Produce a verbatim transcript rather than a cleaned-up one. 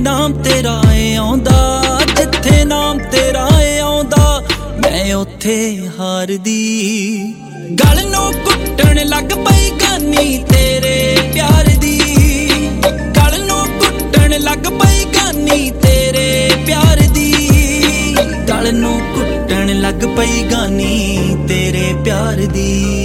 नाम तेरा ए आउंदा, जिथे नाम तेरा ए आउंदा मैं उत्थे हार दी। गल नूं कुट्टण लग पई गानी तेरे प्यार दी, गल नूं कुट्टण लग पई गानी तेरे प्यार दी, गल नूं कुट्टण लग पई गानी तेरे प्यार दी।